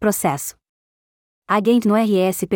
Processo. Agente no RSP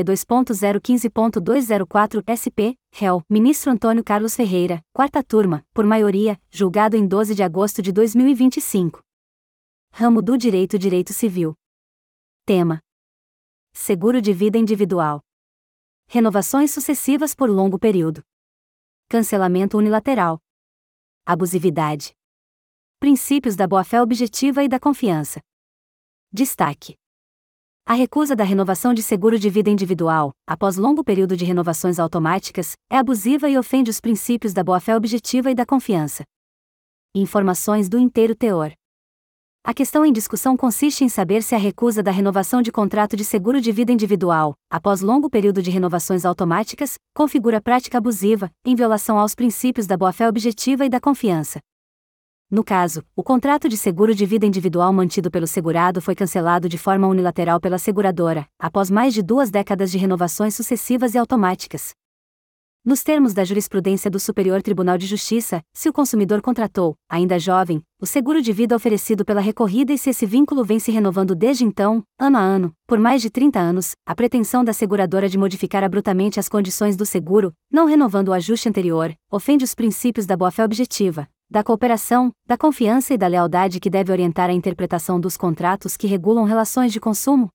2.015.204 SP, réu, ministro Antônio Carlos Ferreira, quarta turma, por maioria, julgado em 12 de agosto de 2025. Ramo do Direito Civil. Tema: seguro de vida individual. Renovações sucessivas por longo período. Cancelamento unilateral. Abusividade. Princípios da boa-fé objetiva e da confiança. Destaque: a recusa da renovação de seguro de vida individual, após longo período de renovações automáticas, é abusiva e ofende os princípios da boa-fé objetiva e da confiança. Informações do inteiro teor. A questão em discussão consiste em saber se a recusa da renovação de contrato de seguro de vida individual, após longo período de renovações automáticas, configura prática abusiva, em violação aos princípios da boa-fé objetiva e da confiança. No caso, o contrato de seguro de vida individual mantido pelo segurado foi cancelado de forma unilateral pela seguradora, após mais de 2 décadas de renovações sucessivas e automáticas. Nos termos da jurisprudência do Superior Tribunal de Justiça, se o consumidor contratou, ainda jovem, o seguro de vida oferecido pela recorrida e se esse vínculo vem se renovando desde então, ano a ano, por mais de 30 anos, a pretensão da seguradora de modificar abruptamente as condições do seguro, não renovando o ajuste anterior, ofende os princípios da boa-fé objetiva, da cooperação, da confiança e da lealdade que deve orientar a interpretação dos contratos que regulam relações de consumo.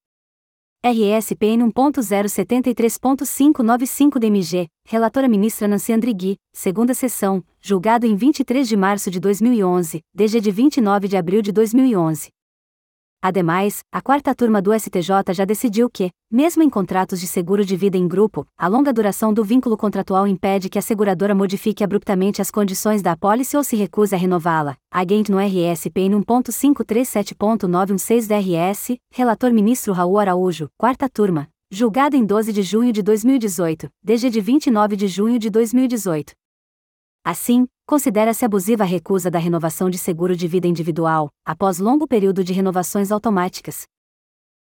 RSPN 1.073.595 DMG, relatora ministra Nancy Andrighi, segunda sessão, julgado em 23 de março de 2011, DG de 29 de abril de 2011. Ademais, a quarta turma do STJ já decidiu que, mesmo em contratos de seguro de vida em grupo, a longa duração do vínculo contratual impede que a seguradora modifique abruptamente as condições da apólice ou se recuse a renová-la. Agente no RSPN 1.537.916 DRS, relator ministro Raul Araújo, quarta turma, julgado em 12 de junho de 2018, DG de 29 de junho de 2018. Assim, considera-se abusiva a recusa da renovação de seguro de vida individual, após longo período de renovações automáticas,